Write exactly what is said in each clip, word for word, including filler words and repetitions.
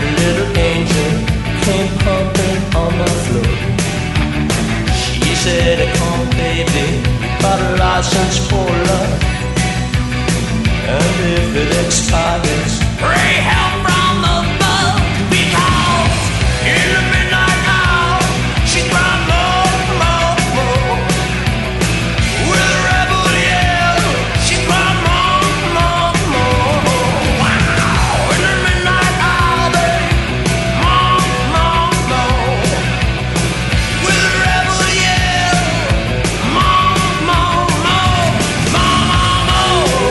little angel came pumping on my floor. She said, come baby, got a license for love, and if it expires, pray help from above, because in the midnight hour she cried more, more, more. With a rebel yell, she cried more, more, more. Wow! In the midnight hour, babe, more, more, more. With a rebel yell, more, more, more, more, more.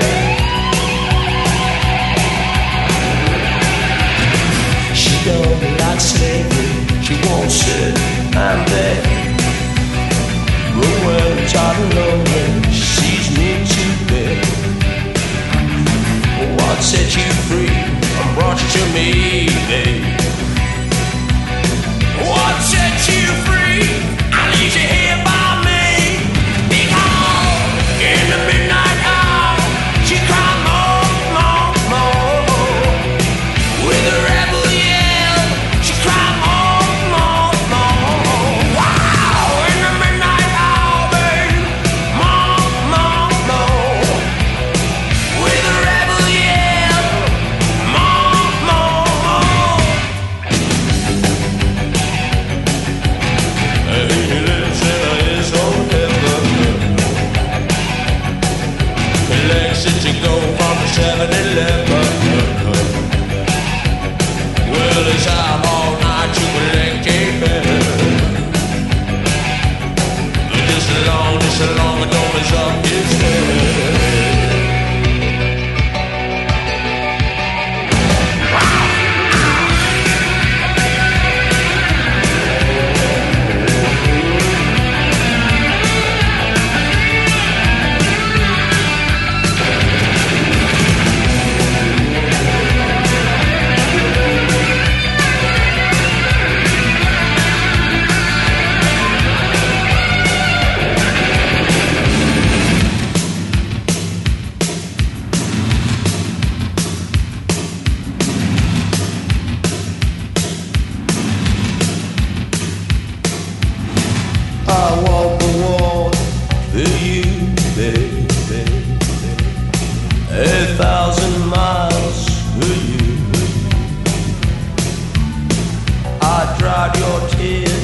She don't like slavery, she won't sit and beg. But when I'm tired and lonely, she sees me to bed. What set you free and brought you to me, babe? What set you free and leaves you here by me? Because in the midnight hour she cried more, more, more. With a rebel yell, she cried more, more, more. Wow! In the midnight hour, babe, more, more, more. With a rebel yell, more, more, more. He lives in his own heaven. Collects it to go from the seven eleven. Well, it's out all night to collect a better. Just along, just along, it don't is up his head. I walk the wall for you, baby. A thousand miles for you. I dried your tears